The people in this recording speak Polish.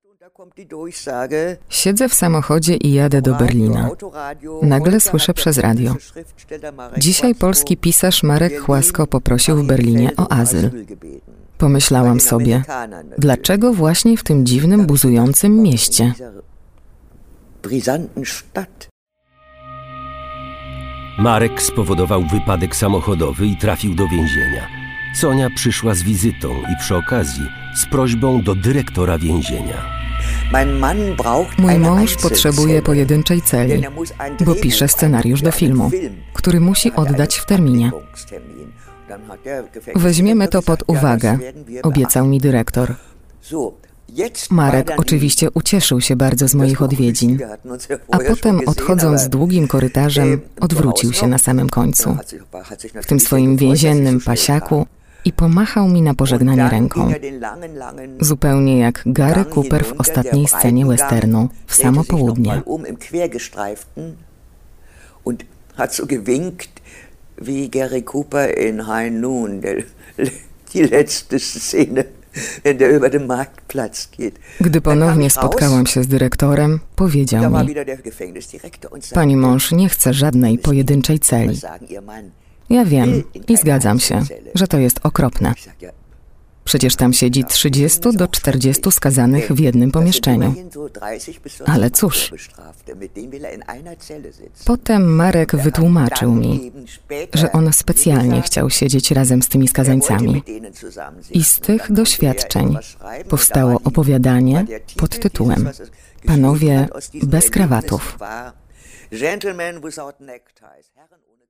Siedzę w samochodzie i jadę do Berlina. Nagle słyszę przez radio. Dzisiaj polski pisarz Marek Chłasko poprosił w Berlinie o azyl. Pomyślałam sobie, dlaczego właśnie w tym dziwnym, buzującym mieście? Marek spowodował wypadek samochodowy i trafił do więzienia. Sonia przyszła z wizytą i przy okazji z prośbą do dyrektora więzienia. Mój mąż potrzebuje pojedynczej celi, bo pisze scenariusz do filmu, który musi oddać w terminie. Weźmiemy to pod uwagę, obiecał mi dyrektor. Marek oczywiście ucieszył się bardzo z moich odwiedzin, a potem, odchodząc długim korytarzem, odwrócił się na samym końcu, w tym swoim więziennym pasiaku, i pomachał mi na pożegnanie ręką. Zupełnie jak Gary Cooper w ostatniej scenie westernu, w samo południe. Wie Gary Cooper in High Noon, die letzte Szene, wenn der über den Marktplatz geht. Gdy ponownie spotkałam się z dyrektorem, powiedział mi: pani mąż nie chce żadnej pojedynczej celi. Ja wiem i zgadzam się, że to jest okropne. Przecież tam siedzi 30 do 40 skazanych w jednym pomieszczeniu. Ale cóż, potem Marek wytłumaczył mi, że on specjalnie chciał siedzieć razem z tymi skazańcami. I z tych doświadczeń powstało opowiadanie pod tytułem Panowie bez krawatów.